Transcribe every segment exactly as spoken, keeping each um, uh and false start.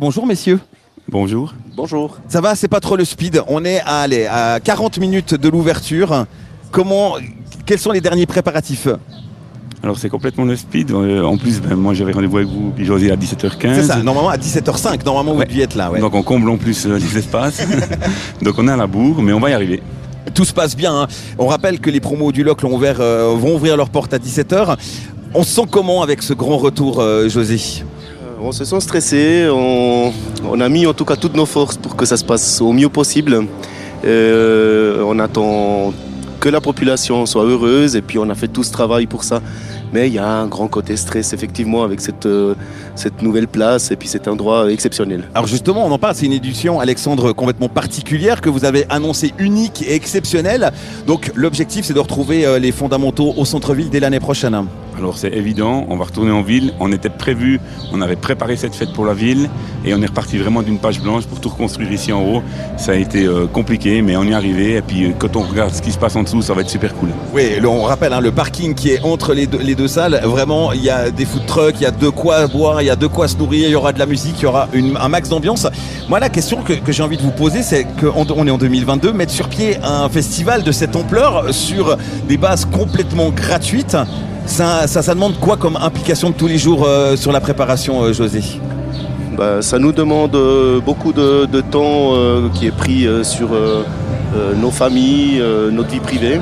bonjour messieurs. Bonjour. Bonjour. Ça va, c'est pas trop le speed. On est à, allez, à quarante minutes de l'ouverture. Comment, quels sont les derniers préparatifs ? Alors c'est complètement le speed. En plus, ben, moi j'avais rendez-vous avec vous, puis José à dix-sept heures quinze. C'est ça, normalement à dix-sept heures cinq, normalement ouais. Vous deviez être là. Ouais. Donc on comble en plus euh, les espaces. Donc on est à la bourre, mais on va y arriver. Tout se passe bien. Hein. On rappelle que les promos du Locle ont ouvert, euh, vont ouvrir leurs portes à dix-sept heures. On se sent comment avec ce grand retour, euh, José ? On se sent stressé. On, on a mis en tout cas toutes nos forces pour que ça se passe au mieux possible. Euh, on attend que la population soit heureuse et puis on a fait tout ce travail pour ça. Mais il y a un grand côté stress effectivement avec cette, euh, cette nouvelle place et puis cet endroit exceptionnel. Alors justement, on en parle, c'est une édition, Alexandre, complètement particulière que vous avez annoncée unique et exceptionnelle. Donc l'objectif, c'est de retrouver euh, les fondamentaux au centre-ville dès l'année prochaine. Alors c'est évident, on va retourner en ville. On était prévu, on avait préparé cette fête pour la ville et on est reparti vraiment d'une page blanche pour tout reconstruire ici en haut. Ça a été euh, compliqué, mais on y est arrivé. Et puis euh, quand on regarde ce qui se passe en dessous, ça va être super cool. Oui, on rappelle, hein, le parking qui est entre les deux, les deux salles, vraiment, il y a des food trucks, il y a de quoi boire, il y a de quoi se nourrir, il y aura de la musique, il y aura une, un max d'ambiance. Moi, la question que, que j'ai envie de vous poser, c'est qu'on on est en deux mille vingt-deux, mettre sur pied un festival de cette ampleur sur des bases complètement gratuites. Ça, ça, ça demande quoi comme implication de tous les jours euh, sur la préparation, euh, José ? Bah, ça nous demande euh, beaucoup de, de temps euh, qui est pris euh, sur euh, euh, nos familles, euh, notre vie privée.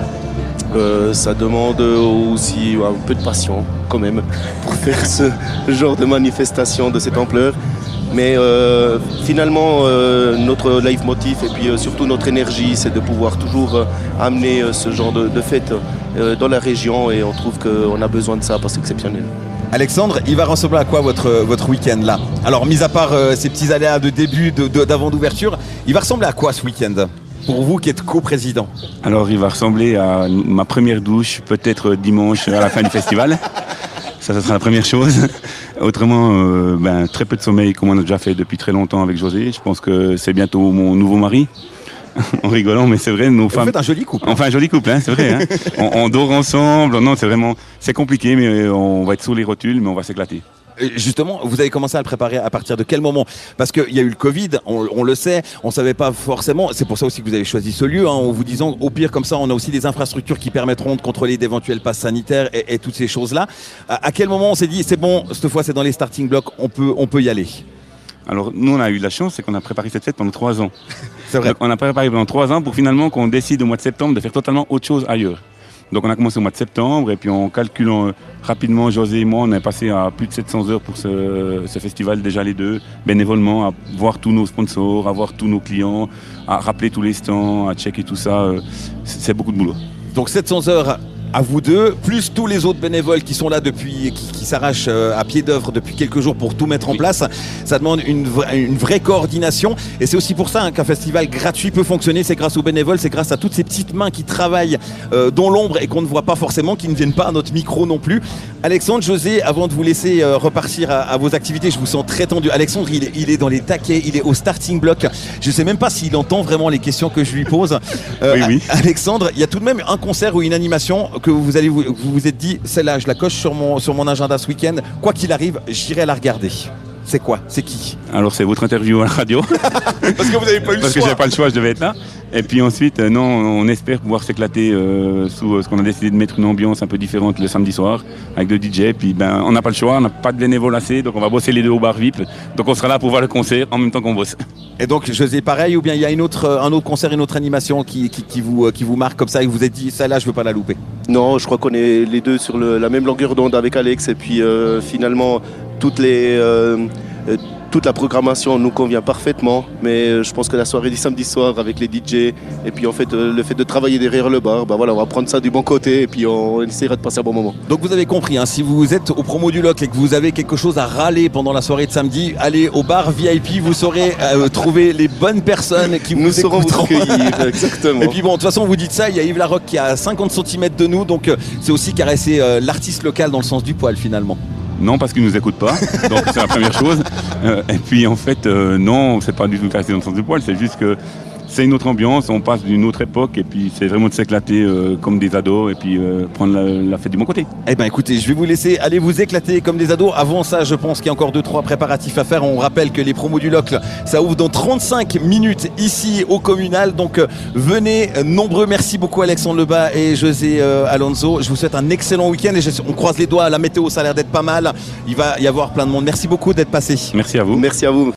Euh, ça demande aussi un peu de passion quand même pour faire ce genre de manifestation de cette ampleur. Mais euh, finalement, euh, notre leitmotiv et puis euh, surtout notre énergie, c'est de pouvoir toujours euh, amener euh, ce genre de, de fête euh, dans la région et on trouve qu'on a besoin de ça parce que c'est exceptionnel. Alexandre, il va ressembler à quoi votre, votre week-end là ? Alors, mis à part euh, ces petits aléas de début, de, de, d'avant d'ouverture, il va ressembler à quoi ce week-end ? Pour vous qui êtes coprésident. Alors il va ressembler à ma première douche, peut-être dimanche à la fin du festival. Ça, ça sera la première chose. Autrement, euh, ben, très peu de sommeil, comme on a déjà fait depuis très longtemps avec José. Je pense que c'est bientôt mon nouveau mari. En rigolant, mais c'est vrai, nos femmes... Vous faites un joli couple. Enfin, un joli couple, hein, c'est vrai. Hein. on, on dort ensemble. Non, c'est vraiment... C'est compliqué, mais on va être sous les rotules, mais on va s'éclater. Justement, vous avez commencé à le préparer à partir de quel moment ? Parce qu'il y a eu le Covid, on, on le sait, on ne savait pas forcément, c'est pour ça aussi que vous avez choisi ce lieu, hein, en vous disant au pire comme ça on a aussi des infrastructures qui permettront de contrôler d'éventuels passes sanitaires et, et toutes ces choses-là. À, à quel moment on s'est dit c'est bon, cette fois c'est dans les starting blocks, on peut, on peut y aller ? Alors nous on a eu de la chance, c'est qu'on a préparé cette fête pendant trois ans. C'est vrai. Donc, on a préparé pendant trois ans pour finalement qu'on décide au mois de septembre de faire totalement autre chose ailleurs. Donc on a commencé au mois de septembre et puis en calculant euh, rapidement, José et moi, on est passé à plus de sept cents heures pour ce, ce festival, déjà les deux, bénévolement, à voir tous nos sponsors, à voir tous nos clients, à rappeler tous les stands, à checker tout ça. Euh, c'est beaucoup de boulot. Donc sept cents heures à vous deux, plus tous les autres bénévoles qui sont là depuis, qui, qui s'arrachent à pied d'œuvre depuis quelques jours pour tout mettre en place. Ça demande une, vra- une vraie coordination et c'est aussi pour ça hein, qu'un festival gratuit peut fonctionner. C'est grâce aux bénévoles, c'est grâce à toutes ces petites mains qui travaillent euh, dans l'ombre et qu'on ne voit pas forcément, qui ne viennent pas à notre micro non plus. Alexandre, José, avant de vous laisser euh, repartir à, à vos activités, je vous sens très tendu. Alexandre, il est, il est dans les taquets, il est au starting block. Je ne sais même pas s'il entend vraiment les questions que je lui pose. Euh, oui, oui. Alexandre, il y a tout de même un concert ou une animation que vous allez vous vous, vous êtes dit, celle-là, je la coche sur mon, sur mon agenda ce week-end. Quoi qu'il arrive, j'irai la regarder. C'est quoi ? C'est qui ? Alors c'est votre interview à la radio. Parce que vous n'avez pas eu le Parce choix. que j'avais pas le choix, je devais être là. Et puis ensuite, euh, non, on espère pouvoir s'éclater euh, sous euh, ce qu'on a décidé de mettre une ambiance un peu différente le samedi soir avec le D J. Puis ben, on n'a pas le choix, on n'a pas de bénévoles assez, donc on va bosser les deux au bar V I P. Donc on sera là pour voir le concert en même temps qu'on bosse. Et donc José, pareil, ou bien il y a une autre, un autre concert, une autre animation qui, qui, qui, vous, qui vous marque comme ça et vous vous êtes dit, celle-là, je ne veux pas la louper ? Non, je crois qu'on est les deux sur le, la même longueur d'onde avec Alex et puis euh, finalement toutes les... Euh, euh, Toute la programmation nous convient parfaitement, mais je pense que la soirée du samedi soir avec les D J et puis en fait le fait de travailler derrière le bar, bah voilà, on va prendre ça du bon côté et puis on essaiera de passer un bon moment. Donc vous avez compris, hein, si vous êtes au promo du Locle et que vous avez quelque chose à râler pendant la soirée de samedi, allez au bar V I P, vous saurez euh, trouver les bonnes personnes qui vous nous saurons vous écouteront. accueillir, exactement. Et puis bon, de toute façon vous dites ça, il y a Yves Larocque qui est à cinquante centimètres de nous, donc euh, c'est aussi caresser euh, l'artiste local dans le sens du poil finalement. Non, parce qu'ils ne nous écoutent pas, donc c'est la première chose. Euh, et puis en fait, euh, non, c'est pas du tout cassé dans le sens du poil, c'est juste que c'est une autre ambiance, on passe d'une autre époque et puis c'est vraiment de s'éclater euh, comme des ados et puis euh, prendre la, la fête du bon côté. Eh ben écoutez, je vais vous laisser aller vous éclater comme des ados. Avant ça, je pense qu'il y a encore deux trois préparatifs à faire. On rappelle que les promos du Locle, ça ouvre dans trente-cinq minutes ici au communal. Donc euh, venez euh, nombreux. Merci beaucoup Alexandre Lebas et José euh, Alonso. Je vous souhaite un excellent week-end et je, on croise les doigts. La météo, ça a l'air d'être pas mal. Il va y avoir plein de monde. Merci beaucoup d'être passé. Merci à vous. Merci à vous.